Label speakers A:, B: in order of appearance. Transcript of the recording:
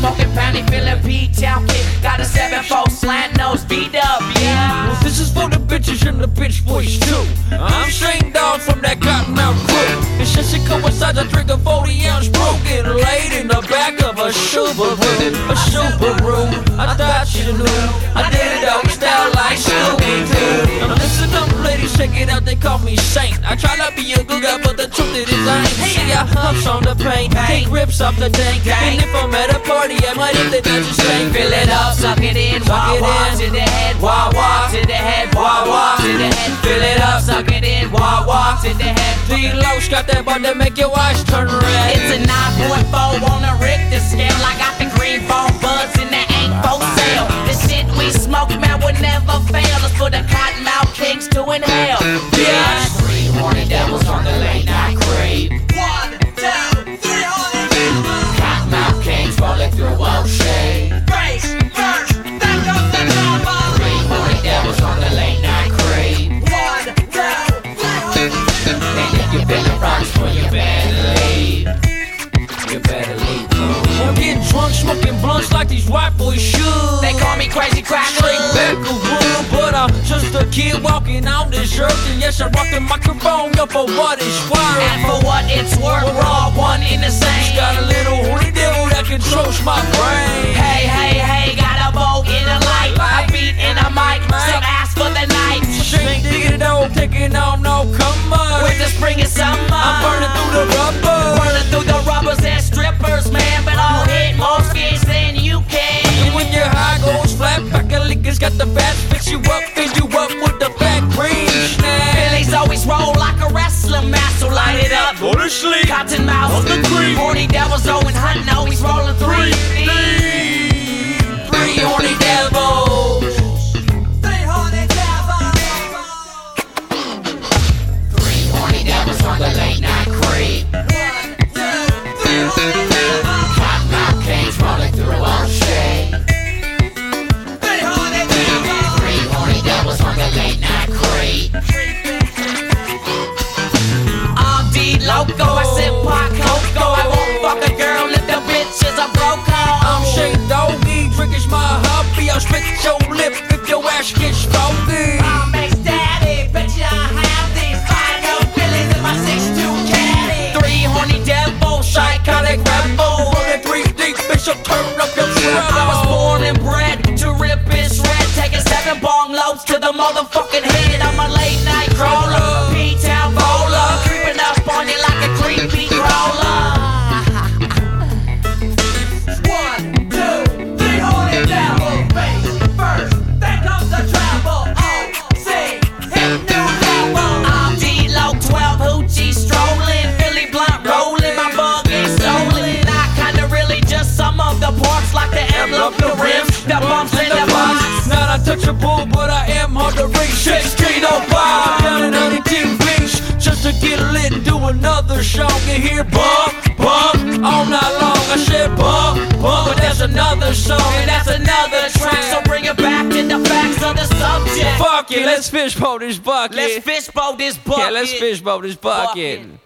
A: smoking poundy, feeling P-Town kid. Got a 7-4 slant nose, B-Dub, yeah.
B: Well, this is for the bitches and the bitch boys too. I'm Shane Dog from that Cottonmouth crew. It's just it coincides, I drink a 40-ounce brew, get laid in the back of a Subaru. A Subaru, I thought you knew I did it dog style like Scooby-Doo. Now listen up ladies, check it out, they call me Saint. I try to be a good guy, but the truth it is I ain't. See, I humps on the paint, take rips off the tank. And if I'm at a party, I might hit the Dutch and
A: Fill it up, suck it in, wah wah to the head, wah wah to the head, wah wah to the head. Fill it up, suck it in, wah wah to the head.
B: D-Lo's got that bud that make your eyes turn red.
A: It's a 9.4 on the Richter scale. I got the green phone buds and that ain't for sale. The shit we smoke, man, would never fail. It's for the Cottonmouth kings to inhale.
B: Yeah.
A: 3 horny devils on the late night creep. 1, 2, 3 horny devils. Cottonmouth kings rolling through O'Shea. Face first, then comes the drama. 3 horny devils on the late night creep. 1, 2, 3 horny devils. And if you've been in Roxbury, you better leave. You better leave.
B: I'm getting drunk, smoking blunts like these white boys should.
A: They call me Crazy Cracker.
B: Straight back of wood, but I'm just a kid walking on this earth. And yes, I rock the microphone up for what it's worth.
A: And for what it's worth, we're all one in the same.
B: Got a little horny devil that controls my brain.
A: Hey, hey, hey, got a bow in a light, a beat in a mic, some ass for the night.
B: Shake, digging it out, taking on no comer.
A: With the spring and summer,
B: I'm burning through the rubber.
A: Burning through the rubbers and strippers, man. But I'll hit more skins than you can.
B: And when your high goes flat, pack of liquors got the bats, fix you up, fill you up with the fat green snack.
A: Billy's always roll like a wrestler, man, so light it up.
B: Go to sleep.
A: Cottonmouth
B: On the creek.
A: Horny devils going hunting, always rolling 3 horny devils. 3 horny devils on the late night creep. 1, 2, 3 horny devils. Cottonmouth kings rolling through O'Shea. 3 horny devils on the late night creep. I'm D-Loco, I sip pot cocoa. I won't fuck a girl if the bitch is a broco.
B: I'm Shane Doggy, drinking's my hobby. I'll spit your lip if your ass gets foggy.
A: I'm ex-daddy, bet ya I have these 5 Billies in my 6'2 caddy. 3 horny devils, psychotic rebel.
B: Rolling 3 deep, bishop, turn up your treble.
A: I was born and bred to rip and shred, taking 7 bong loads to the motherfucking head. I'm a late night crawler, P-Town bowler, creeping up on you like a creepy crawler. 1, 2, 3 horny devils. Face first, then comes the travel. O-C, hit new level. I'm D-Lo, 12 hoochies strolling, Philly blunt rolling, my bug is stolen. I kinda really just sum up the parts like the emblem, the rims, the bumps in the box.
B: Not untouchable, but I am hard to reach. 1605, down in Huntington Beach, just to get lit and do another show. You hear bump, bump, all night long. I said bump, bump, but that's another song and that's another track.
A: So bring it back to the facts of the subject.
B: Fuck it, let's fishbowl this bucket.
A: Let's fishbowl this bucket.
B: Yeah, let's fishbowl this bucket.